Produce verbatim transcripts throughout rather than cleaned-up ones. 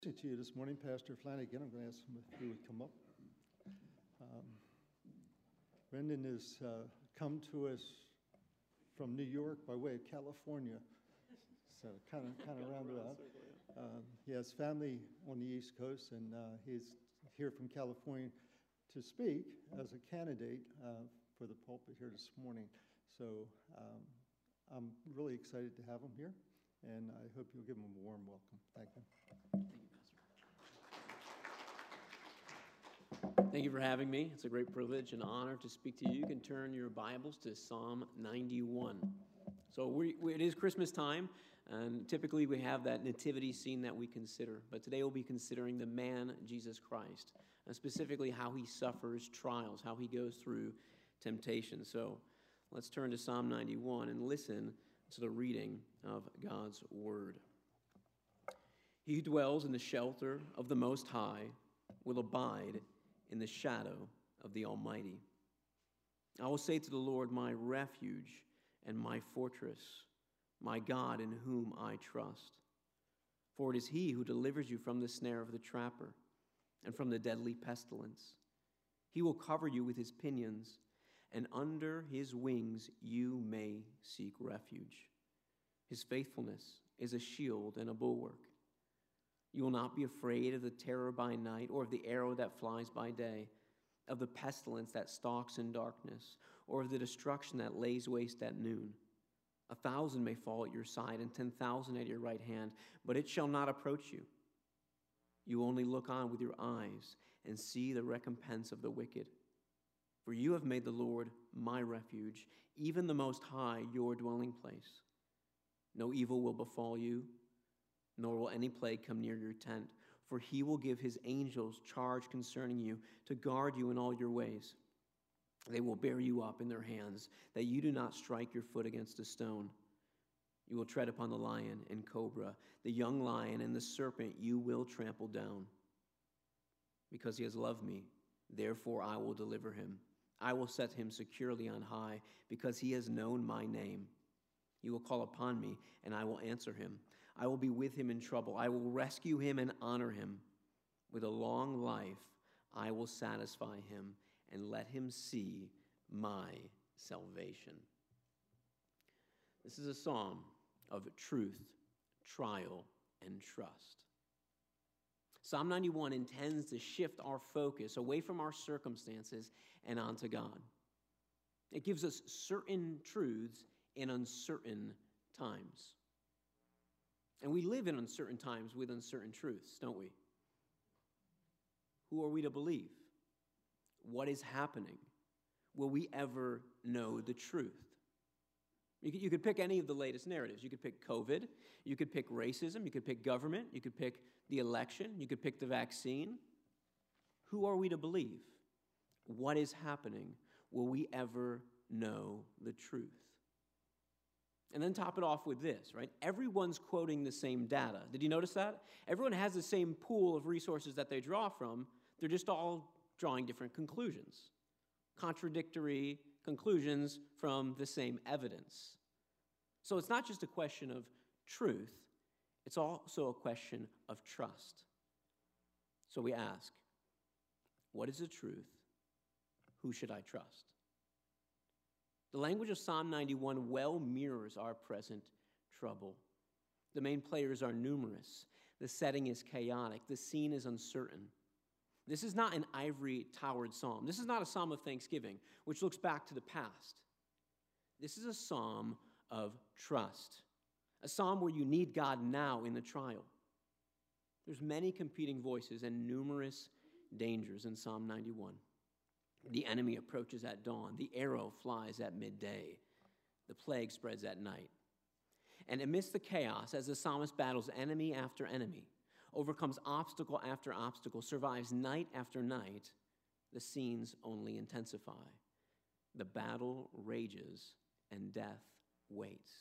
To you this morning, Pastor Flanagan. I'm going to ask him if he would come up. Um, Brendan has uh, come to us from New York by way of California, so kind of kind of roundabout. Um, he has family on the East Coast, and uh, he's here from California to speak as a candidate uh, for the pulpit here this morning. So um, I'm really excited to have him here, and I hope you'll give him a warm welcome. Thank you. Thank you for having me. It's a great privilege and honor to speak to you. You can turn your Bibles to Psalm ninety-one. So we, we, it is Christmas time, and typically we have that nativity scene that we consider. But today we'll be considering the man, Jesus Christ, and specifically how he suffers trials, how he goes through temptation. So let's turn to Psalm ninety-one and listen to the reading of God's Word. He who dwells in the shelter of the Most High will abide in the shadow of the Almighty. I will say to the Lord, my refuge and my fortress, my God in whom I trust. For it is he who delivers you from the snare of the trapper and from the deadly pestilence. He will cover you with his pinions, and under his wings you may seek refuge. His faithfulness is a shield and a bulwark. You will not be afraid of the terror by night, or of the arrow that flies by day, of the pestilence that stalks in darkness, or of the destruction that lays waste at noon. A thousand may fall at your side, and ten thousand at your right hand, but it shall not approach you. You only look on with your eyes and see the recompense of the wicked. For you have made the Lord my refuge, even the Most High your dwelling place. No evil will befall you, nor will any plague come near your tent, for he will give his angels charge concerning you to guard you in all your ways. They will bear you up in their hands, that you do not strike your foot against a stone. You will tread upon the lion and cobra, the young lion and the serpent you will trample down. Because he has loved me, therefore I will deliver him. I will set him securely on high, because he has known my name. You will call upon me, and I will answer him. I will be with him in trouble. I will rescue him and honor him. With a long life, I will satisfy him and let him see my salvation. This is a psalm of truth, trial, and trust. Psalm ninety-one intends to shift our focus away from our circumstances and onto God. It gives us certain truths in uncertain times. And we live in uncertain times with uncertain truths, don't we? Who are we to believe? What is happening? Will we ever know the truth? You could, you could pick any of the latest narratives. You could pick COVID. You could pick racism. You could pick government. You could pick the election. You could pick the vaccine. Who are we to believe? What is happening? Will we ever know the truth? And then top it off with this, right? Everyone's quoting the same data. Did you notice that? Everyone has the same pool of resources that they draw from. They're just all drawing different conclusions. Contradictory conclusions from the same evidence. So it's not just a question of truth. It's also a question of trust. So we ask, what is the truth? Who should I trust? The language of Psalm ninety-one well mirrors our present trouble. The main players are numerous. The setting is chaotic. The scene is uncertain. This is not an ivory-towered psalm. This is not a psalm of thanksgiving, which looks back to the past. This is a psalm of trust, a psalm where you need God now in the trial. There's many competing voices and numerous dangers in Psalm ninety-one. The enemy approaches at dawn. The arrow flies at midday. The plague spreads at night. And amidst the chaos, as the psalmist battles enemy after enemy, overcomes obstacle after obstacle, survives night after night, the scenes only intensify. The battle rages and death waits.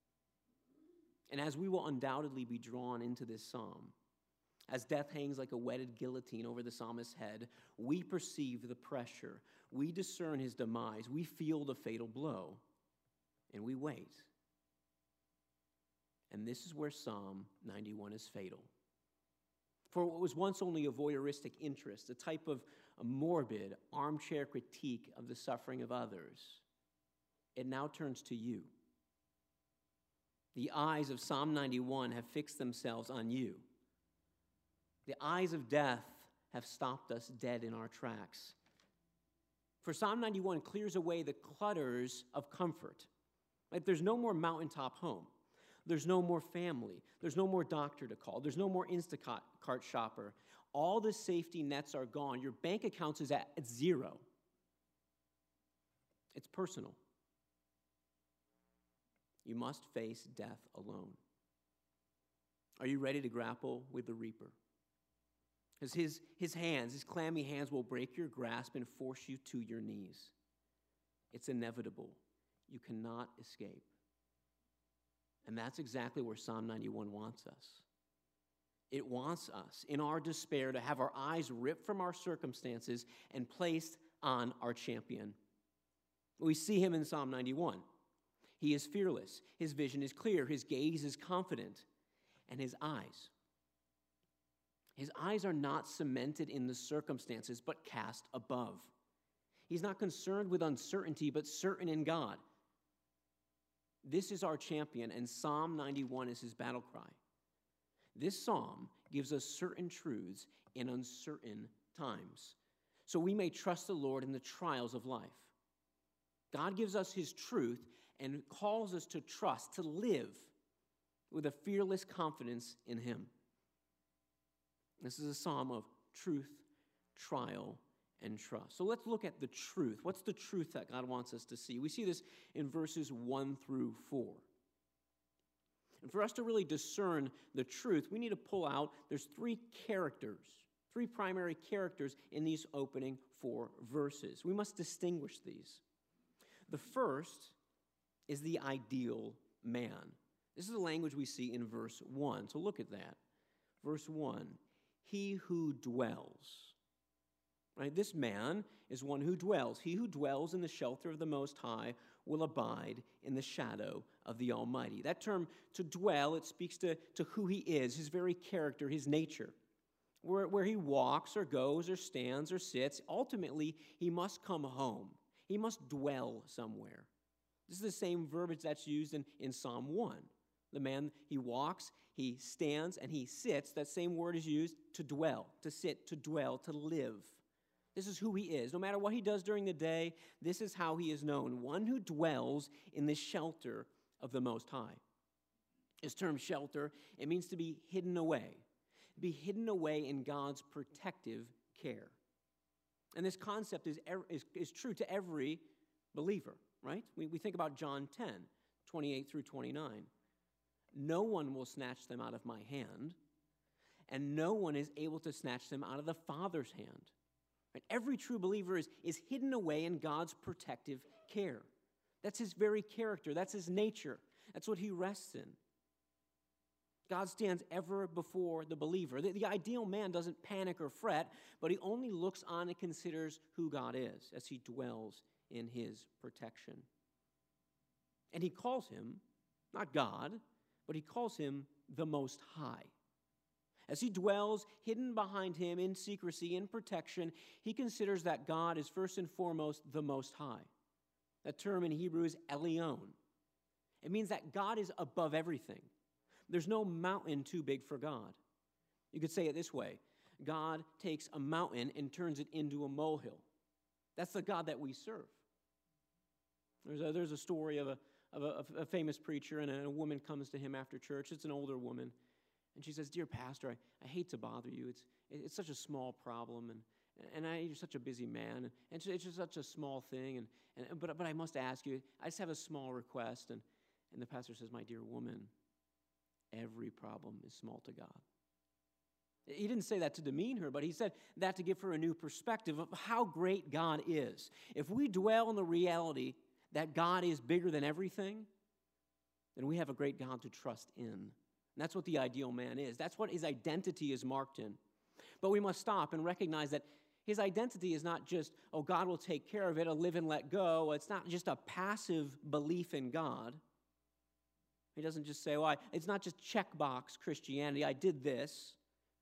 And as we will undoubtedly be drawn into this psalm, as death hangs like a whetted guillotine over the psalmist's head, we perceive the pressure. We discern his demise. We feel the fatal blow. And we wait. And this is where Psalm ninety-one is fatal. For what was once only a voyeuristic interest, a type of a morbid armchair critique of the suffering of others, it now turns to you. The eyes of Psalm ninety-one have fixed themselves on you. The eyes of death have stopped us dead in our tracks. For Psalm ninety-one clears away the clutters of comfort. Like there's no more mountaintop home. There's no more family. There's no more doctor to call. There's no more Instacart cart shopper. All the safety nets are gone. Your bank account is at zero. It's personal. You must face death alone. Are you ready to grapple with the reaper? Because his, his hands, his clammy hands will break your grasp and force you to your knees. It's inevitable. You cannot escape. And that's exactly where Psalm ninety-one wants us. It wants us, in our despair, to have our eyes ripped from our circumstances and placed on our champion. We see him in Psalm ninety-one. He is fearless. His vision is clear. His gaze is confident. And his eyes. His eyes are not cemented in the circumstances, but cast above. He's not concerned with uncertainty, but certain in God. This is our champion, and Psalm ninety-one is his battle cry. This psalm gives us certain truths in uncertain times, so we may trust the Lord in the trials of life. God gives us his truth and calls us to trust, to live with a fearless confidence in him. This is a psalm of truth, trial, and trust. So let's look at the truth. What's the truth that God wants us to see? We see this in verses one through four. And for us to really discern the truth, we need to pull out, there's three characters, three primary characters in these opening four verses. We must distinguish these. The first is the ideal man. This is the language we see in verse one. So look at that. Verse one, he who dwells. Right? This man is one who dwells. He who dwells in the shelter of the Most High will abide in the shadow of the Almighty. That term, to dwell, it speaks to, to who he is, his very character, his nature. Where, where he walks or goes or stands or sits, ultimately, he must come home. He must dwell somewhere. This is the same verbiage that's used in, in Psalm one. The man, he walks, he stands, and he sits. That same word is used to dwell, to sit, to dwell, to live. This is who he is. No matter what he does during the day, this is how he is known. One who dwells in the shelter of the Most High. This term shelter, it means to be hidden away. Be hidden away in God's protective care. And this concept is, is, is true to every believer, right? We, we think about John ten, twenty-eight through twenty-nine. No one will snatch them out of my hand, and no one is able to snatch them out of the Father's hand. Right? Every true believer is, is hidden away in God's protective care. That's his very character. That's his nature. That's what he rests in. God stands ever before the believer. The, the ideal man doesn't panic or fret, but he only looks on and considers who God is as he dwells in his protection. And he calls him, not God, but he calls him the Most High. As he dwells hidden behind him in secrecy, in protection, he considers that God is first and foremost the Most High. That term in Hebrew is Elyon. It means that God is above everything. There's no mountain too big for God. You could say it this way. God takes a mountain and turns it into a molehill. That's the God that we serve. There's a, there's a story of a, of a, a famous preacher, and a, a woman comes to him after church. It's an older woman. And she says, "Dear pastor, I, I hate to bother you. It's it's such a small problem, and and I, you're such a busy man, and it's, it's just such a small thing. And, and but but I must ask you. I just have a small request." And and the pastor says, "My dear woman, every problem is small to God." He didn't say that to demean her, but he said that to give her a new perspective of how great God is. If we dwell in the reality that God is bigger than everything, then we have a great God to trust in. And that's what the ideal man is. That's what his identity is marked in. But we must stop and recognize that his identity is not just, oh, God will take care of it, I'll live and let go. It's not just a passive belief in God. He doesn't just say, well, I, it's not just checkbox Christianity, I did this.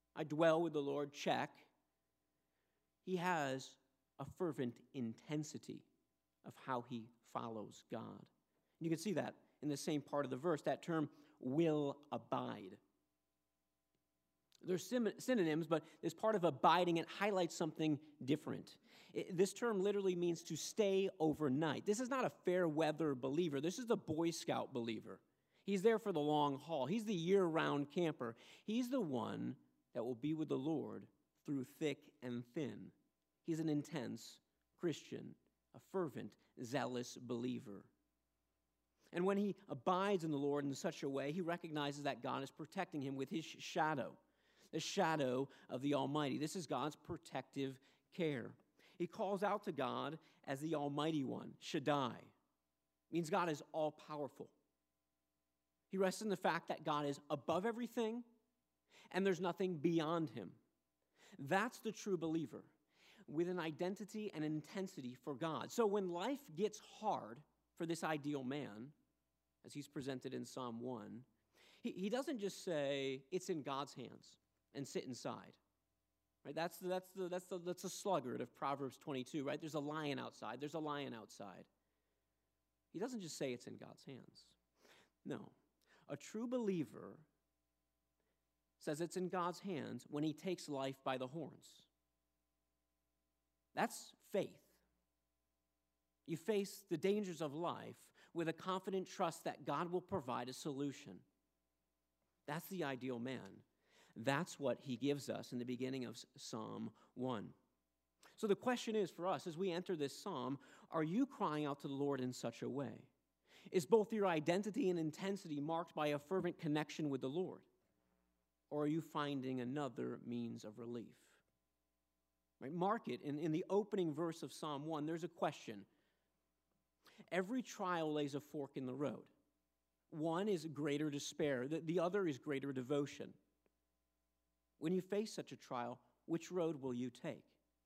I dwell with the Lord, check. He has a fervent intensity of how he follows God. You can see that in the same part of the verse, that term, will abide. There's synonyms, but this part of abiding, it highlights something different. It, this term literally means to stay overnight. This is not a fair weather believer. This is the Boy Scout believer. He's there for the long haul. He's the year-round camper. He's the one that will be with the Lord through thick and thin. He's an intense Christian, a fervent, zealous believer. And when he abides in the Lord in such a way, he recognizes that God is protecting him with his shadow, the shadow of the Almighty. This is God's protective care. He calls out to God as the Almighty One, Shaddai. It means God is all-powerful. He rests in the fact that God is above everything and there's nothing beyond him. That's the true believer, with an identity and intensity for God. So when life gets hard for this ideal man, as he's presented in Psalm one, he, he doesn't just say, it's in God's hands, and sit inside. Right? That's the, that's the, that's the, that's the sluggard of Proverbs twenty-two, right? There's a lion outside. There's a lion outside. He doesn't just say it's in God's hands. No. A true believer says it's in God's hands when he takes life by the horns. That's faith. You face the dangers of life with a confident trust that God will provide a solution. That's the ideal man. That's what he gives us in the beginning of Psalm one. So the question is for us, as we enter this psalm, are you crying out to the Lord in such a way? Is both your identity and intensity marked by a fervent connection with the Lord? Or are you finding another means of relief? Right? Mark it. In, in the opening verse of Psalm one, there's a question. Every trial lays a fork in the road. One is greater despair. The, the other is greater devotion. When you face such a trial, which road will you take?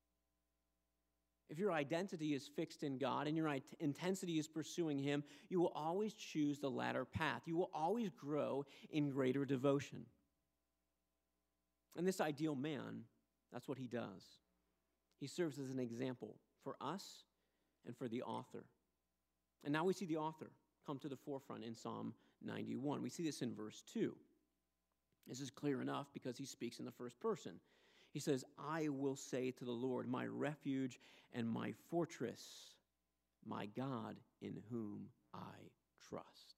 If your identity is fixed in God and your it- intensity is pursuing him, you will always choose the latter path. You will always grow in greater devotion. And this ideal man, that's what he does. He serves as an example for us and for the author. And now we see the author come to the forefront in Psalm ninety-one. We see this in verse two. This is clear enough because he speaks in the first person. He says, I will say to the Lord, my refuge and my fortress, my God in whom I trust.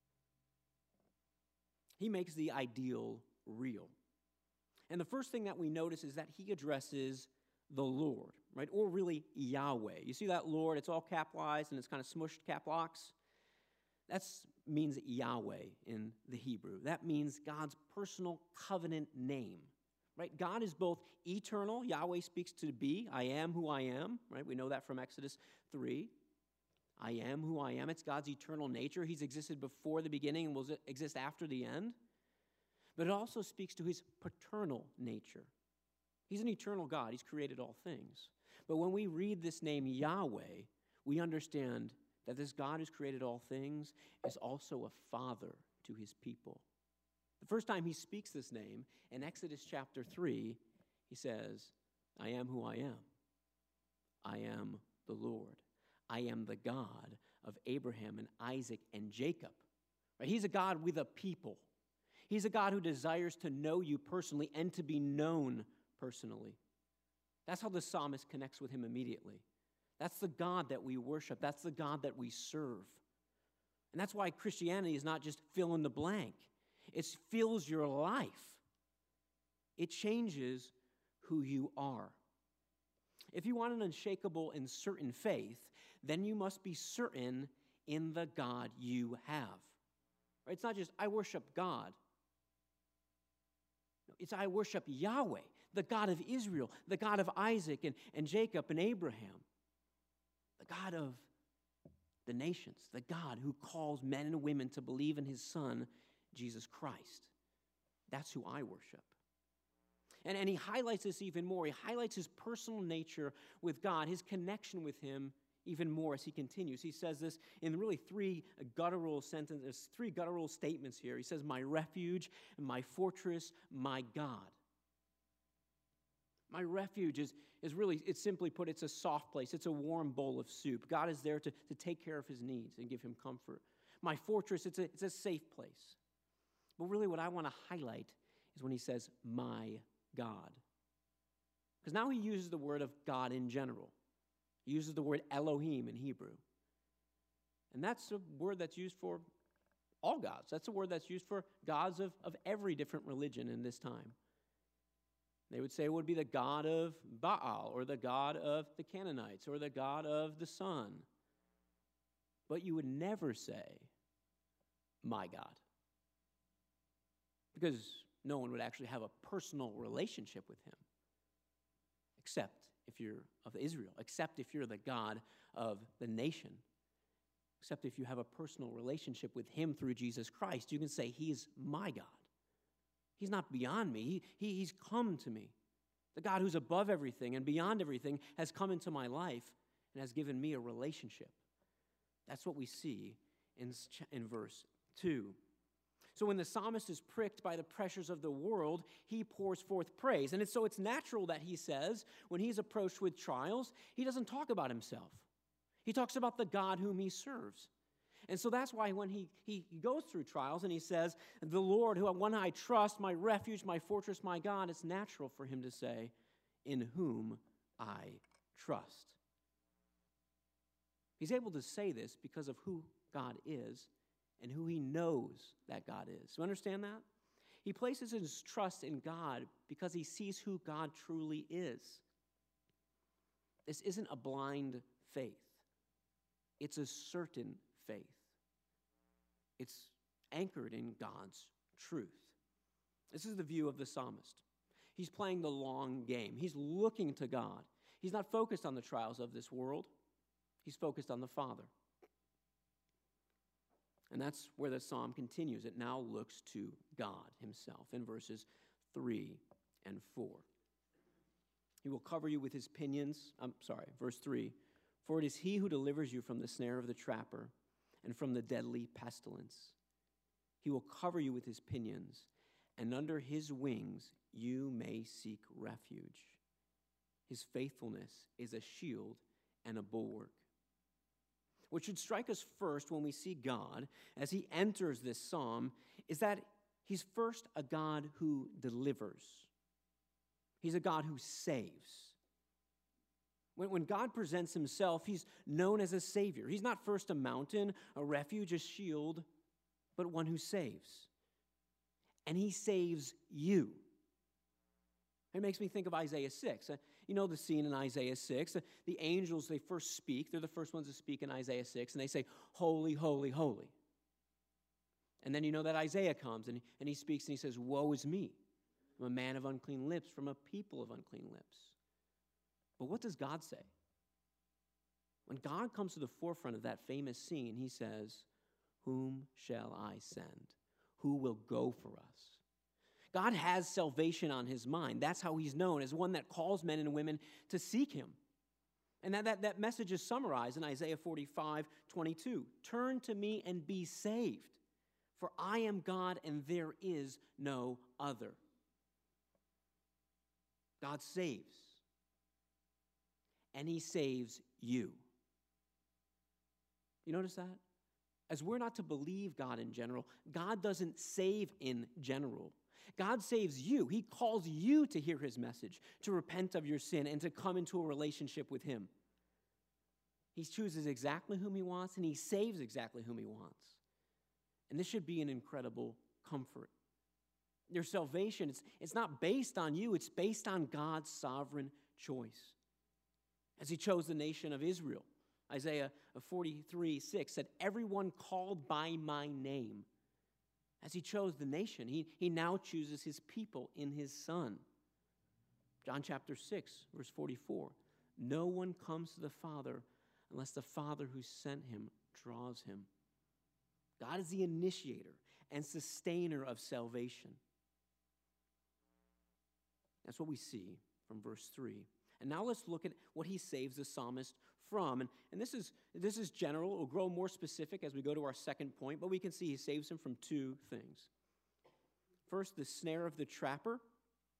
He makes the ideal real. And the first thing that we notice is that he addresses the Lord, right? Or really Yahweh. You see that Lord, it's all capitalized and it's kind of smushed cap locks. That means Yahweh in the Hebrew. That means God's personal covenant name, right? God is both eternal. Yahweh speaks to be. I am who I am, right? We know that from Exodus three. I am who I am. It's God's eternal nature. He's existed before the beginning and will exist after the end. But it also speaks to his paternal nature. He's an eternal God. He's created all things. But when we read this name Yahweh, we understand that this God who's created all things is also a father to his people. The first time he speaks this name, in Exodus chapter three, he says, I am who I am. I am the Lord. I am the God of Abraham and Isaac and Jacob. Right? He's a God with a people. He's a God who desires to know you personally and to be known personally. That's how the psalmist connects with him immediately. That's the God that we worship. That's the God that we serve. And that's why Christianity is not just fill in the blank. It fills your life. It changes who you are. If you want an unshakable and certain faith, then you must be certain in the God you have. Right? It's not just, I worship God. No, it's I worship Yahweh, the God of Israel, the God of Isaac and, and Jacob and Abraham, the God of the nations, the God who calls men and women to believe in his Son, Jesus Christ. That's who I worship. And, and he highlights this even more. He highlights his personal nature with God, his connection with him even more as he continues. He says this in really three guttural sentences, three guttural statements here. He says, my refuge, my fortress, my God. My refuge is, is really, it's simply put, it's a soft place. It's a warm bowl of soup. God is there to, to take care of his needs and give him comfort. My fortress, it's a, it's a safe place. But really what I want to highlight is when he says, my God. Because now he uses the word of God in general. He uses the word Elohim in Hebrew. And that's a word that's used for all gods. That's a word that's used for gods of, of every different religion in this time. They would say it would be the god of Baal, or the god of the Canaanites, or the god of the sun. But you would never say, my God. Because no one would actually have a personal relationship with him. Except if you're of Israel. Except if you're the God of the nation. Except if you have a personal relationship with him through Jesus Christ. You can say, he's my God. He's not beyond me. He, he, he's come to me. The God who's above everything and beyond everything has come into my life and has given me a relationship. That's what we see in, in verse two. So when the psalmist is pricked by the pressures of the world, he pours forth praise. And it's, so it's natural that he says, when he's approached with trials, he doesn't talk about himself. He talks about the God whom he serves. And so that's why when he, he goes through trials and he says, the Lord, who one I trust, my refuge, my fortress, my God, it's natural for him to say, in whom I trust. He's able to say this because of who God is and who he knows that God is. You understand that? He places his trust in God because he sees who God truly is. This isn't a blind faith. It's a certain faith. It's anchored in God's truth. This is the view of the psalmist. He's playing the long game. He's looking to God. He's not focused on the trials of this world. He's focused on the Father. And that's where the psalm continues. It now looks to God himself in verses three and four. He will cover you with his pinions. I'm sorry, verse three. For it is he who delivers you from the snare of the trapper and from the deadly pestilence. He will cover you with his pinions, and under his wings you may seek refuge. His faithfulness is a shield and a bulwark. What should strike us first when we see God as he enters this psalm is that he's first a God who delivers. He's a God who saves. When, when God presents himself, he's known as a savior. He's not first a mountain, a refuge, a shield, but one who saves. And he saves you. It makes me think of Isaiah six. Uh, you know the scene in Isaiah six. Uh, the angels, they first speak. They're the first ones to speak in Isaiah six. And they say, holy, holy, holy. And then you know that Isaiah comes and, and he speaks and he says, woe is me. I'm a man of unclean lips, from a people of unclean lips. But what does God say? When God comes to the forefront of that famous scene, he says, whom shall I send? Who will go for us? God has salvation on his mind. That's how he's known, as one that calls men and women to seek him. And that, that, that message is summarized in Isaiah forty-five twenty-two. Turn to me and be saved, for I am God and there is no other. God saves. And he saves you. You notice that? As we're not to believe God in general, God doesn't save in general. God saves you. He calls you to hear his message, to repent of your sin, and to come into a relationship with him. He chooses exactly whom he wants, and he saves exactly whom he wants. And this should be an incredible comfort. Your salvation, it's, it's not based on you, it's based on God's sovereign choice. As he chose the nation of Israel, Isaiah forty-three six said, everyone called by my name. As he chose the nation, he, he now chooses his people in his Son. John chapter six, verse forty-four, no one comes to the Father unless the Father who sent him draws him. God is the initiator and sustainer of salvation. That's what we see from verse three. And now let's look at what he saves the psalmist from. And, and this is this is general. It will grow more specific as we go to our second point, but we can see he saves him from two things. First, the snare of the trapper,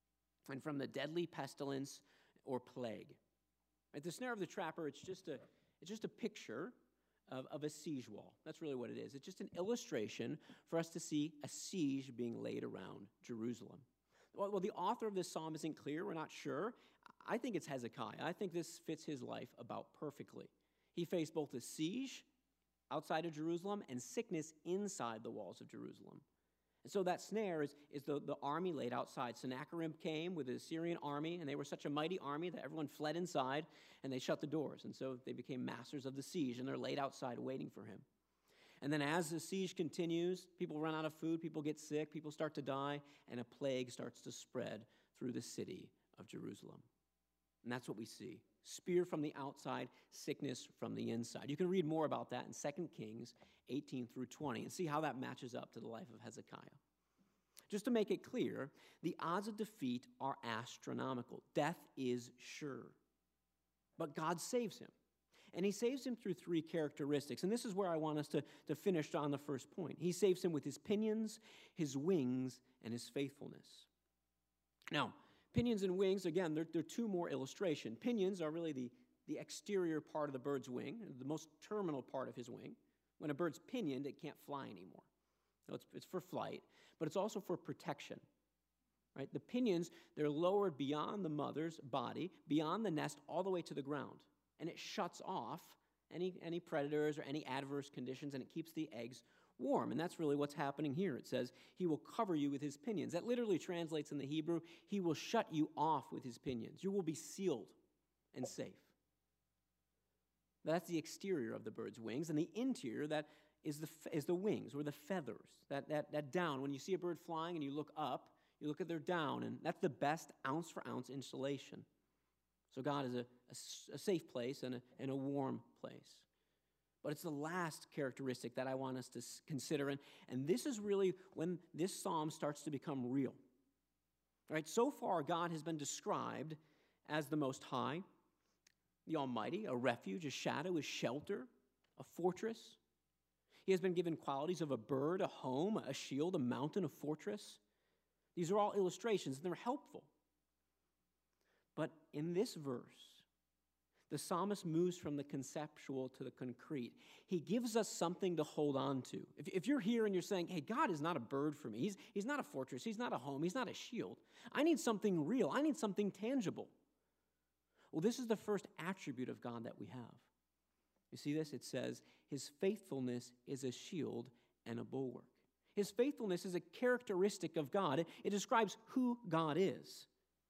and from the deadly pestilence or plague. At the snare of the trapper, it's just a, it's just a picture of, of a siege wall. That's really what it is. It's just an illustration for us to see a siege being laid around Jerusalem. Well, well, the author of this psalm isn't clear. We're not sure. I think it's Hezekiah. I think this fits his life about perfectly. He faced both a siege outside of Jerusalem and sickness inside the walls of Jerusalem. And so that snare is, is the, the army laid outside. Sennacherib came with the Assyrian army, and they were such a mighty army that everyone fled inside, and they shut the doors. And so they became masters of the siege, and they're laid outside waiting for him. And then as the siege continues, people run out of food, people get sick, people start to die, and a plague starts to spread through the city of Jerusalem. And that's what we see. Spear from the outside, sickness from the inside. You can read more about that in Second Kings eighteen through twenty and see how that matches up to the life of Hezekiah. Just to make it clear, the odds of defeat are astronomical. Death is sure. But God saves him. And he saves him through three characteristics. And this is where I want us to, to finish on the first point. He saves him with his pinions, his wings, and his faithfulness. Now, pinions and wings, again, they're, they're two more illustration. Pinions are really the, the exterior part of the bird's wing, the most terminal part of his wing. When a bird's pinioned, it can't fly anymore. So it's, it's for flight, but it's also for protection. Right? The pinions, they're lowered beyond the mother's body, beyond the nest, all the way to the ground. And it shuts off any, any predators or any adverse conditions, and it keeps the eggs warm. And that's really what's happening here. It says, he will cover you with his pinions. That literally translates in the Hebrew, he will shut you off with his pinions. You will be sealed and safe. That's the exterior of the bird's wings. And the interior, that is the, is the wings, or the feathers, that, that, that down. When you see a bird flying and you look up, you look at their down, and that's the best ounce for ounce insulation. So God is a, a, a safe place and a, and a warm place. But it's the last characteristic that I want us to consider. And, and this is really when this psalm starts to become real. Right? So far, God has been described as the Most High, the Almighty, a refuge, a shadow, a shelter, a fortress. He has been given qualities of a bird, a home, a shield, a mountain, a fortress. These are all illustrations, and they're helpful. But in this verse, the psalmist moves from the conceptual to the concrete. He gives us something to hold on to. If, if you're here and you're saying, hey, God is not a bird for me. He's, he's not a fortress. He's not a home. He's not a shield. I need something real. I need something tangible. Well, this is the first attribute of God that we have. You see this? It says, his faithfulness is a shield and a bulwark. His faithfulness is a characteristic of God. It, it describes who God is.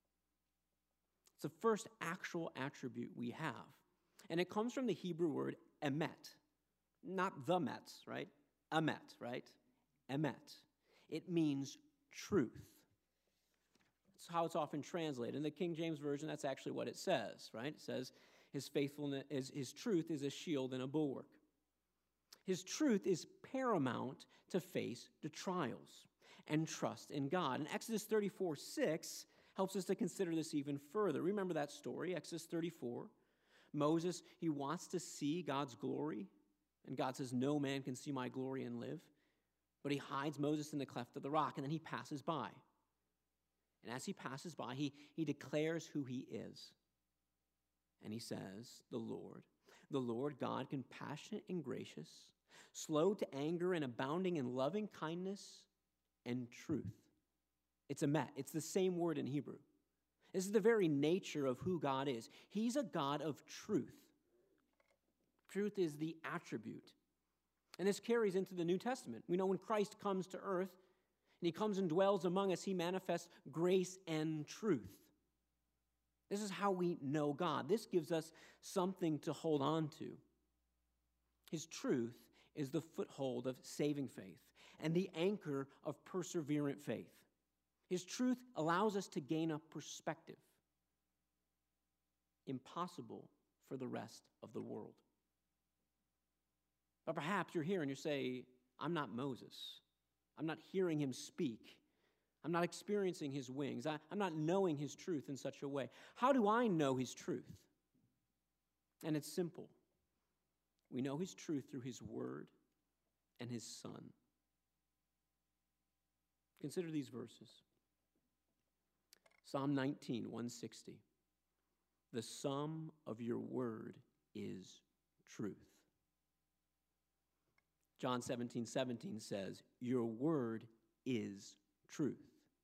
It's the first actual attribute we have. And it comes from the Hebrew word emet. Not the Mets, right? Emet, right? Emet. It means truth. That's how it's often translated. In the King James Version, that's actually what it says, right? It says his faithfulness, is, his truth is a shield and a bulwark. His truth is paramount to face the trials and trust in God. And Exodus thirty-four six helps us to consider this even further. Remember that story, Exodus thirty-four. Moses, he wants to see God's glory, and God says, no man can see my glory and live. But he hides Moses in the cleft of the rock, and then he passes by. And as he passes by, he, he declares who he is. And he says, the Lord, the Lord God, compassionate and gracious, slow to anger and abounding in loving kindness and truth. It's a met. It's the same word in Hebrew. This is the very nature of who God is. He's a God of truth. Truth is the attribute. And this carries into the New Testament. We know when Christ comes to earth and he comes and dwells among us, he manifests grace and truth. This is how we know God. This gives us something to hold on to. His truth is the foothold of saving faith and the anchor of perseverant faith. His truth allows us to gain a perspective impossible for the rest of the world. But perhaps you're here and you say, I'm not Moses. I'm not hearing him speak. I'm not experiencing his wings. I, I'm not knowing his truth in such a way. How do I know his truth? And it's simple. We know his truth through his word and his Son. Consider these verses. Psalm nineteen, one sixty. The sum of your word is truth. John seventeen, seventeen says, your word is truth.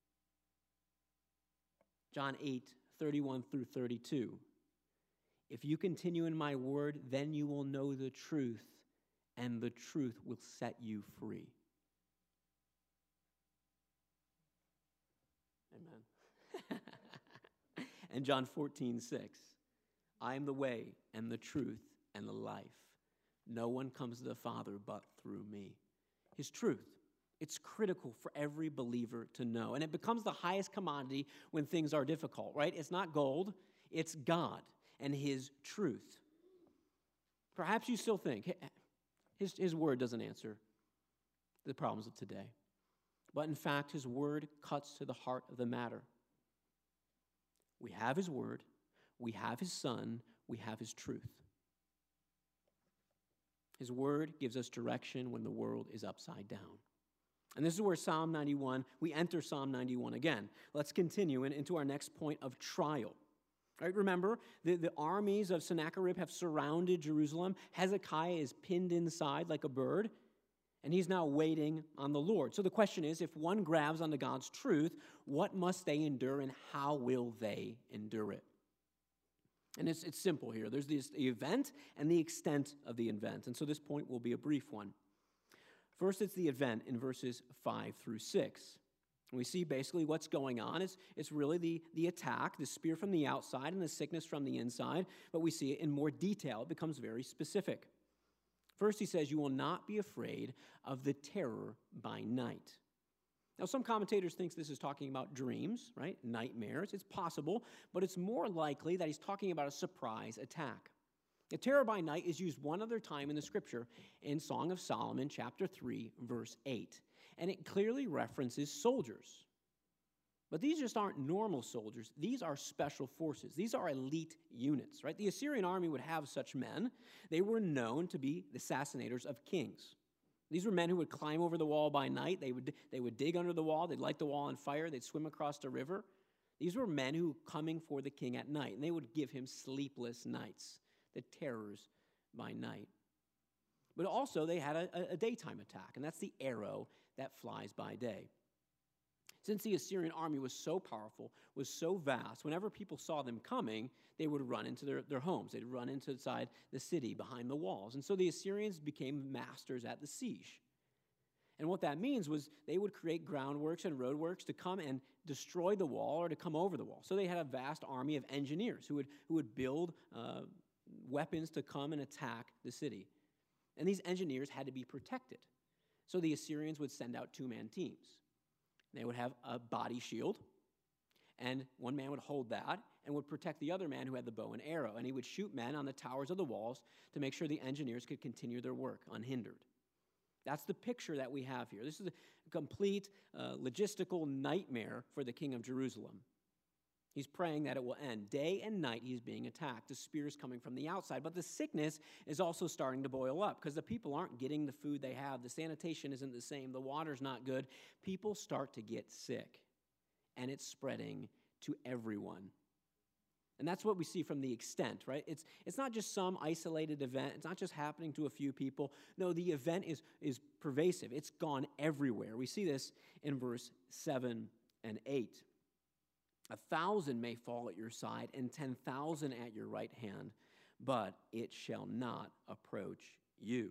John eight, thirty-one through thirty-two. If you continue in my word, then you will know the truth, and the truth will set you free. Amen. And John fourteen, six. I am the way and the truth and the life. No one comes to the Father but through me. His truth. It's critical for every believer to know. And it becomes the highest commodity when things are difficult, right? It's not gold, it's God and his truth. Perhaps you still think his, his word doesn't answer the problems of today. But in fact, his word cuts to the heart of the matter. We have his word, we have his son, we have his truth. His word gives us direction when the world is upside down. And this is where Psalm ninety-one, we enter Psalm ninety-one again. Let's continue in, into our next point of trial. All right, remember, the, the armies of Sennacherib have surrounded Jerusalem. Hezekiah is pinned inside like a bird, and he's now waiting on the Lord. So the question is, if one grabs onto God's truth, what must they endure and how will they endure it? And it's, it's simple here. There's this, the event and the extent of the event. And so this point will be a brief one. First, it's the event in verses five through six. And we see basically what's going on. It's, it's really the, the attack, the spear from the outside and the sickness from the inside. But we see it in more detail. It becomes very specific. First, he says, you will not be afraid of the terror by night. Now, some commentators think this is talking about dreams, right? Nightmares. It's possible, but it's more likely that he's talking about a surprise attack. The terror by night is used one other time in the scripture in Song of Solomon, chapter three, verse eight. And it clearly references soldiers. But these just aren't normal soldiers. These are special forces. These are elite units, right? The Assyrian army would have such men. They were known to be the assassinators of kings. These were men who would climb over the wall by night. They would, they would dig under the wall. They'd light the wall on fire. They'd swim across the river. These were men who were coming for the king at night, and they would give him sleepless nights, the terrors by night. But also, they had a, a daytime attack, and that's the arrow that flies by day. Since the Assyrian army was so powerful, was so vast, whenever people saw them coming, they would run into their, their homes. They'd run into inside the city, behind the walls. And so the Assyrians became masters at the siege. And what that means was they would create groundworks and roadworks to come and destroy the wall or to come over the wall. So they had a vast army of engineers who would, who would build uh, weapons to come and attack the city. And these engineers had to be protected. So the Assyrians would send out two-man teams. They would have a body shield, and one man would hold that and would protect the other man who had the bow and arrow. And he would shoot men on the towers of the walls to make sure the engineers could continue their work unhindered. That's the picture that we have here. This is a complete uh, logistical nightmare for the king of Jerusalem. He's praying that it will end. Day and night he's being attacked. The spear is coming from the outside. But the sickness is also starting to boil up because the people aren't getting the food they have. The sanitation isn't the same. The water's not good. People start to get sick. And it's spreading to everyone. And that's what we see from the extent, right? It's, it's not just some isolated event. It's not just happening to a few people. No, the event is, is pervasive. It's gone everywhere. We see this in verse seven and eight. A thousand may fall at your side and ten thousand at your right hand, but it shall not approach you.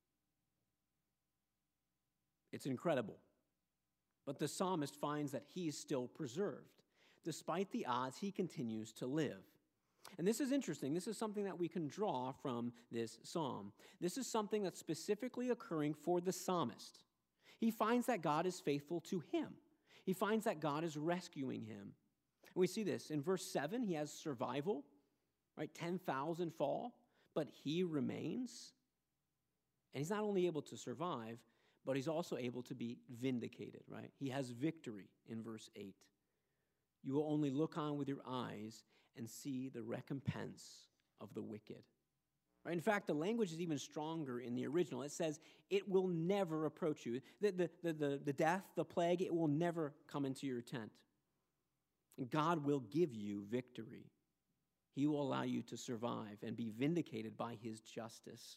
It's incredible. But the psalmist finds that he is still preserved. Despite the odds, he continues to live. And this is interesting. This is something that we can draw from this psalm. This is something that's specifically occurring for the psalmist. He finds that God is faithful to him. He finds that God is rescuing him. And we see this. In verse seven, he has survival, right? ten thousand fall, but he remains. And he's not only able to survive, but he's also able to be vindicated, right? He has victory in verse eight. You will only look on with your eyes and see the recompense of the wicked. Right? In fact, the language is even stronger in the original. It says, it will never approach you. The, the, the, the, the death, the plague, it will never come into your tent. God will give you victory. He will allow you to survive and be vindicated by his justice.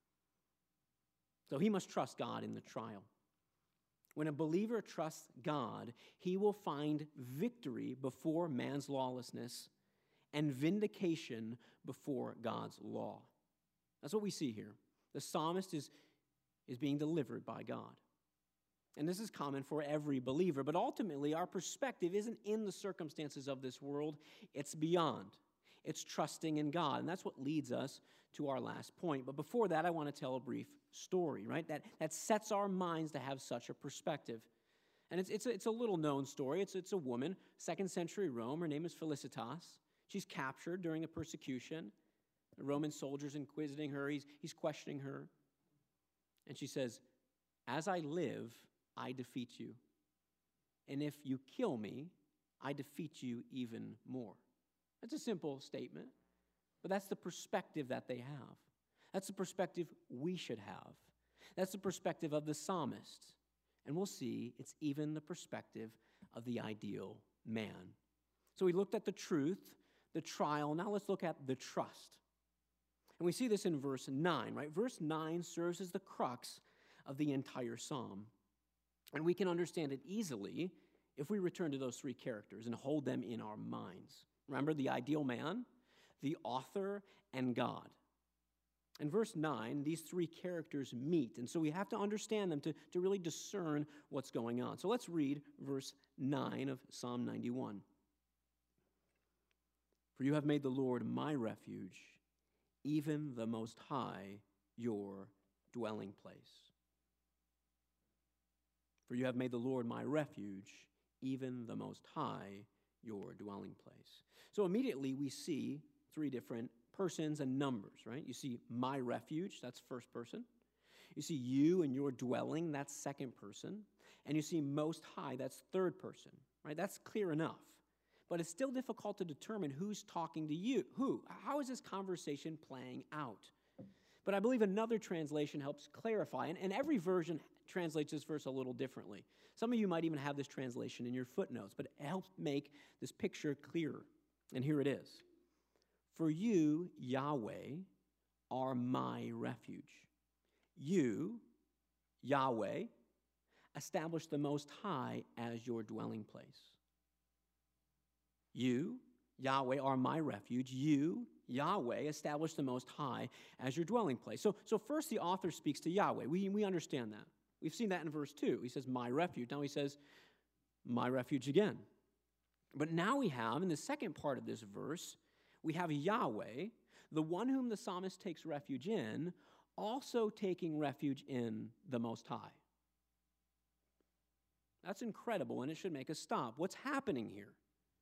So he must trust God in the trial. When a believer trusts God, he will find victory before man's lawlessness and vindication before God's law. That's what we see here. The psalmist is, is being delivered by God. And this is common for every believer, but ultimately our perspective isn't in the circumstances of this world, it's beyond. It's trusting in God, and that's what leads us to our last point. But before that, I want to tell a brief story, right? That, that sets our minds to have such a perspective. And it's, it's, a, it's a little-known story. It's, it's a woman, second century Rome. Her name is Felicitas. She's captured during a persecution. The Roman soldiers inquisiting her. He's, he's questioning her. And she says, "As I live, I defeat you. And if you kill me, I defeat you even more." That's a simple statement, but that's the perspective that they have. That's the perspective we should have. That's the perspective of the psalmist. And we'll see it's even the perspective of the ideal man. So we looked at the truth, the trial. Now let's look at the trust. And we see this in verse nine, right? Verse nine serves as the crux of the entire psalm. And we can understand it easily if we return to those three characters and hold them in our minds. Remember, the ideal man, the author, and God. In verse nine, these three characters meet, and so we have to understand them to, to really discern what's going on. So let's read verse nine of Psalm ninety-one. "For you have made the Lord my refuge, even the Most High your dwelling place." For you have made the Lord my refuge, even the Most High your dwelling place. So immediately we see three different persons and numbers, right? You see my refuge, that's first person. You see you and your dwelling, that's second person. And you see Most High, that's third person, right? That's clear enough. But it's still difficult to determine who's talking to you. Who? How is this conversation playing out? But I believe another translation helps clarify, and, and every version translates this verse a little differently. Some of you might even have this translation in your footnotes, but it helps make this picture clearer. And here it is. For you, Yahweh, are my refuge. You, Yahweh, establish the Most High as your dwelling place. You, Yahweh, are my refuge. You, Yahweh, establish the Most High as your dwelling place. So, so first the author speaks to Yahweh. We, we understand that. We've seen that in verse two. He says, my refuge. Now he says, my refuge again. But now we have, in the second part of this verse, we have Yahweh, the one whom the psalmist takes refuge in, also taking refuge in the Most High. That's incredible, and it should make us stop. What's happening here?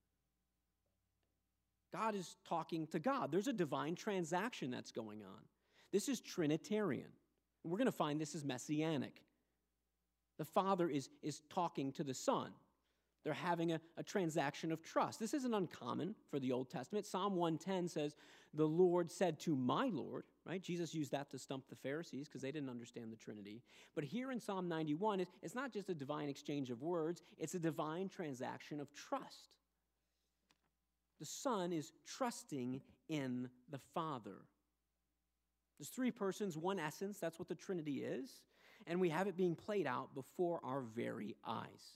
God is talking to God. There's a divine transaction that's going on. This is Trinitarian. We're going to find this is Messianic. The Father is, is talking to the Son. They're having a, a transaction of trust. This isn't uncommon for the Old Testament. Psalm one ten says, the Lord said to my Lord, right? Jesus used that to stump the Pharisees because they didn't understand the Trinity. But here in Psalm ninety-one, it's, it's not just a divine exchange of words, it's a divine transaction of trust. The Son is trusting in the Father. There's three persons, one essence. That's what the Trinity is. And we have it being played out before our very eyes.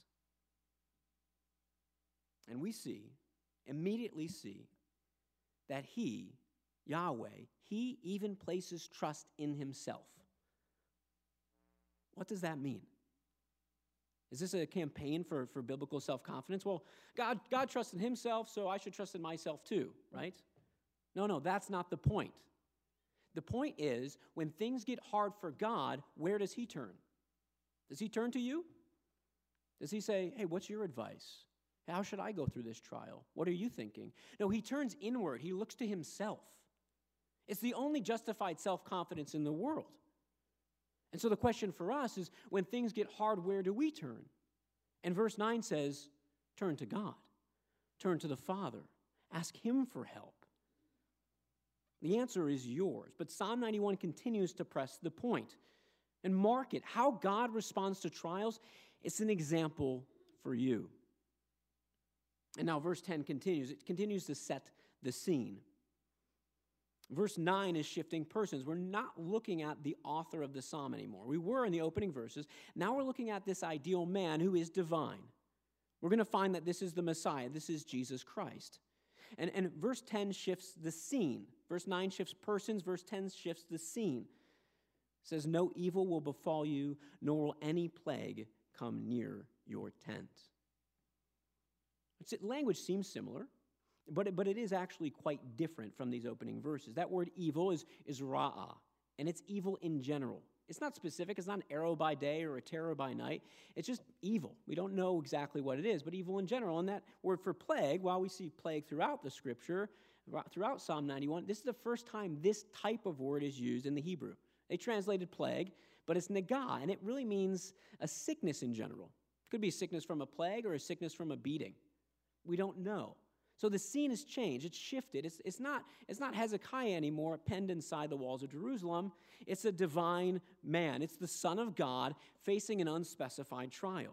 And we see, immediately see, that he, Yahweh, he even places trust in himself. What does that mean? Is this a campaign for, for biblical self-confidence? Well, God, God trusts in himself, so I should trust in myself too, right? No, no, that's not the point. The point is, when things get hard for God, where does he turn? Does he turn to you? Does he say, hey, what's your advice? How should I go through this trial? What are you thinking? No, he turns inward. He looks to himself. It's the only justified self-confidence in the world. And so the question for us is, when things get hard, where do we turn? And verse nine says, turn to God. Turn to the Father. Ask him for help. The answer is yours. But Psalm ninety-one continues to press the point and mark it. How God responds to trials, it's an example for you. And now verse ten continues. It continues to set the scene. Verse nine is shifting persons. We're not looking at the author of the psalm anymore. We were in the opening verses. Now we're looking at this ideal man who is divine. We're going to find that this is the Messiah. This is Jesus Christ. And, and verse ten shifts the scene. Verse nine shifts persons. Verse ten shifts the scene. It says, no evil will befall you, nor will any plague come near your tent. It's, language seems similar. But it, but it is actually quite different from these opening verses. That word evil is, is ra'ah, and it's evil in general. It's not specific. It's not an arrow by day or a terror by night. It's just evil. We don't know exactly what it is, but evil in general. And that word for plague, while we see plague throughout the Scripture, throughout Psalm ninety-one, this is the first time this type of word is used in the Hebrew. They translated plague, but it's nagah, and it really means a sickness in general. It could be a sickness from a plague or a sickness from a beating. We don't know. So the scene has changed. It's shifted. It's, it's, not, it's not Hezekiah anymore penned inside the walls of Jerusalem. It's a divine man. It's the Son of God facing an unspecified trial.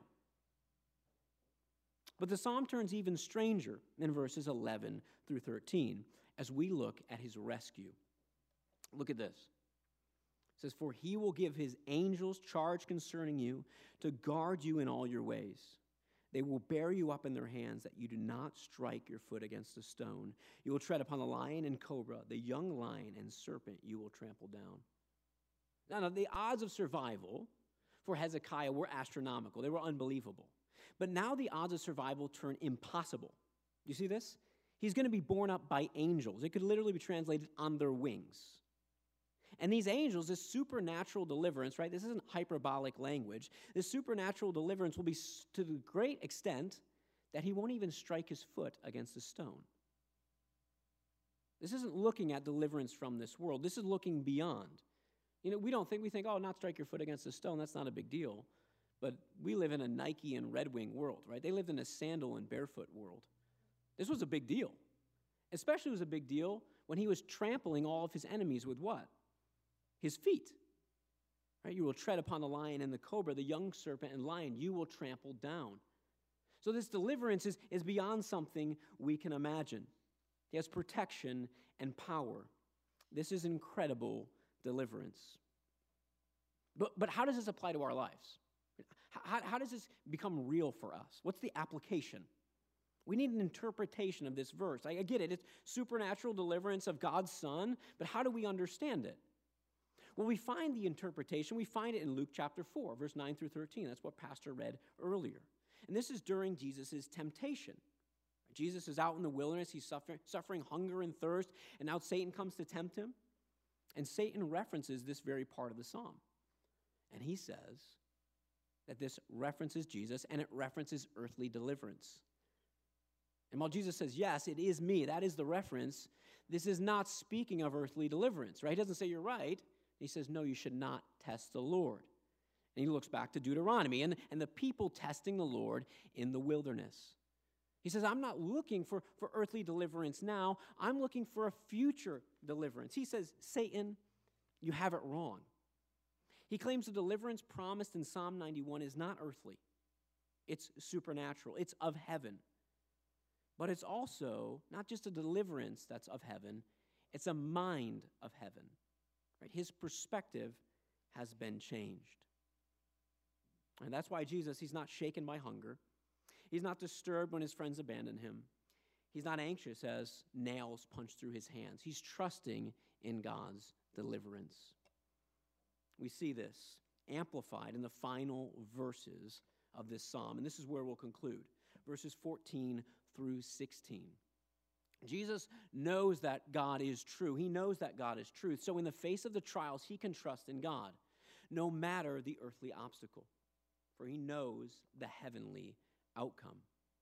But the psalm turns even stranger in verses eleven through thirteen as we look at his rescue. Look at this. It says, for he will give his angels charge concerning you to guard you in all your ways. They will bear you up in their hands that you do not strike your foot against a stone. You will tread upon the lion and cobra, the young lion and serpent you will trample down. Now, now, the odds of survival for Hezekiah were astronomical. They were unbelievable. But now the odds of survival turn impossible. You see this? He's going to be borne up by angels. It could literally be translated on their wings. And these angels, this supernatural deliverance, right? This isn't hyperbolic language. This supernatural deliverance will be to the great extent that he won't even strike his foot against a stone. This isn't looking at deliverance from this world. This is looking beyond. You know, we don't think, we think, oh, not strike your foot against a stone, that's not a big deal. But we live in a Nike and Red Wing world, right? They lived in a sandal and barefoot world. This was a big deal. Especially was a big deal when he was trampling all of his enemies with what? His feet, right? You will tread upon the lion and the cobra, the young serpent and lion, you will trample down. So this deliverance is, is beyond something we can imagine. He has protection and power. This is incredible deliverance. But, but how does this apply to our lives? How, how does this become real for us? What's the application? We need an interpretation of this verse. I, I get it. It's supernatural deliverance of God's Son, but how do we understand it? Well, we find the interpretation, we find it in Luke chapter four, verse nine through thirteen. That's what Pastor read earlier. And this is during Jesus' temptation. Jesus is out in the wilderness, he's suffering, suffering hunger and thirst, and now Satan comes to tempt him. And Satan references this very part of the psalm. And he says that this references Jesus, and it references earthly deliverance. And while Jesus says, yes, it is me, that is the reference, this is not speaking of earthly deliverance, right? He doesn't say you're right. He says, no, you should not test the Lord. And he looks back to Deuteronomy and, and the people testing the Lord in the wilderness. He says, I'm not looking for, for earthly deliverance now. I'm looking for a future deliverance. He says, Satan, you have it wrong. He claims the deliverance promised in Psalm ninety-one is not earthly. It's supernatural. It's of heaven. But it's also not just a deliverance that's of heaven. It's a mind of heaven. Right? His perspective has been changed. And that's why Jesus, he's not shaken by hunger. He's not disturbed when his friends abandon him. He's not anxious as nails punch through his hands. He's trusting in God's deliverance. We see this amplified in the final verses of this psalm. And this is where we'll conclude. Verses fourteen through sixteen. Jesus knows that God is true. He knows that God is truth. So in the face of the trials, he can trust in God, no matter the earthly obstacle, for he knows the heavenly outcome.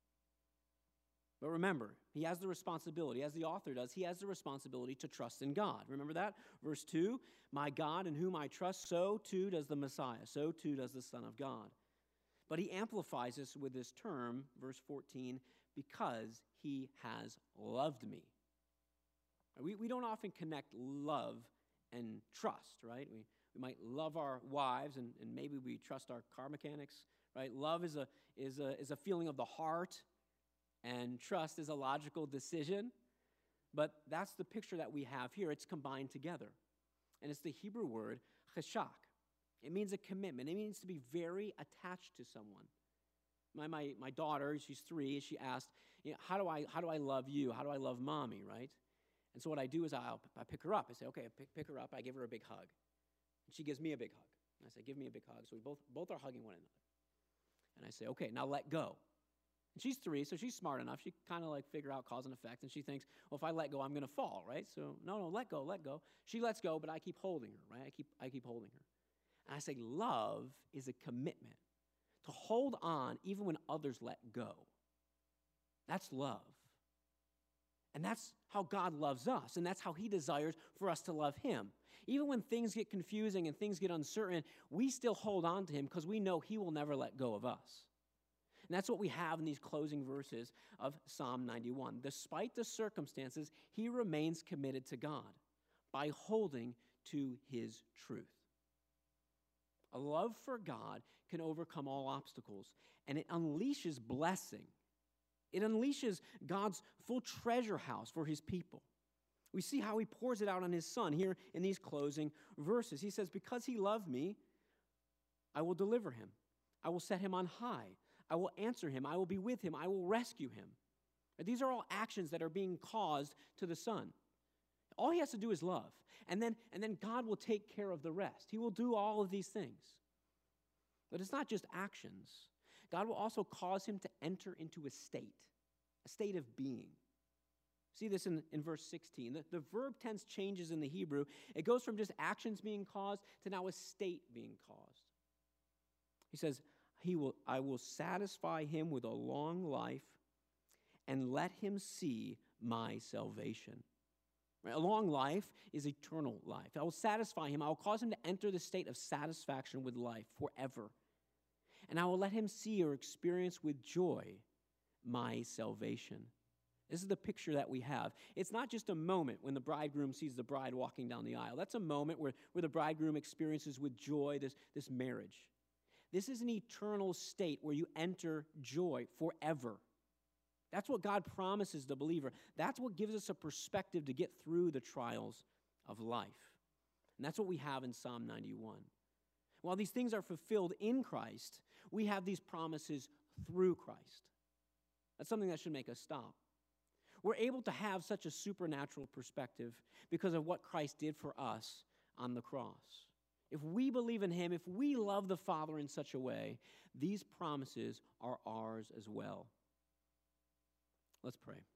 But remember, he has the responsibility, as the author does, he has the responsibility to trust in God. Remember that? Verse two, my God in whom I trust, so too does the Messiah, so too does the Son of God. But he amplifies this with this term, verse fourteen, because he has loved me. We, we don't often connect love and trust, right? We, we might love our wives, and, and maybe we trust our car mechanics, right? Love is a, is, a, is a feeling of the heart. And trust is a logical decision, but that's the picture that we have here. It's combined together. And it's the Hebrew word cheshak. It means a commitment. It means to be very attached to someone. My, my, my daughter, she's three, she asked, you know, how do I how do I love you? How do I love mommy, right? And so what I do is I'll, I pick her up. I say, okay, I pick, pick her up. I give her a big hug. And she gives me a big hug. And I say, give me a big hug. So we both, both are hugging one another. And I say, okay, now let go. And she's three, so she's smart enough. She kind of like figure out cause and effect. And she thinks, well, if I let go, I'm going to fall, right? So no, no, let go, let go. She lets go, but I keep holding her, right? I keep, I keep holding her. And I say, love is a commitment to hold on even when others let go. That's love. And that's how God loves us, and that's how he desires for us to love him. Even when things get confusing and things get uncertain, we still hold on to him because we know he will never let go of us. And that's what we have in these closing verses of Psalm ninety-one. Despite the circumstances, he remains committed to God by holding to his truth. A love for God can overcome all obstacles, and it unleashes blessing. It unleashes God's full treasure house for his people. We see how he pours it out on his son here in these closing verses. He says, because he loved me, I will deliver him. I will set him on high. I will answer him. I will be with him. I will rescue him. These are all actions that are being caused to the son. All he has to do is love. And then, and then God will take care of the rest. He will do all of these things. But it's not just actions. God will also cause him to enter into a state, a state of being. See this in, in verse sixteen. The, the verb tense changes in the Hebrew. It goes from just actions being caused to now a state being caused. He says, he will, I will satisfy him with a long life and let him see my salvation. Right? A long life is eternal life. I will satisfy him. I will cause him to enter the state of satisfaction with life forever. And I will let him see or experience with joy my salvation. This is the picture that we have. It's not just a moment when the bridegroom sees the bride walking down the aisle. That's a moment where, where the bridegroom experiences with joy this, this marriage. This is an eternal state where you enter joy forever. That's what God promises the believer. That's what gives us a perspective to get through the trials of life. And that's what we have in Psalm ninety-one. While these things are fulfilled in Christ, we have these promises through Christ. That's something that should make us stop. We're able to have such a supernatural perspective because of what Christ did for us on the cross. If we believe in him, if we love the Father in such a way, these promises are ours as well. Let's pray.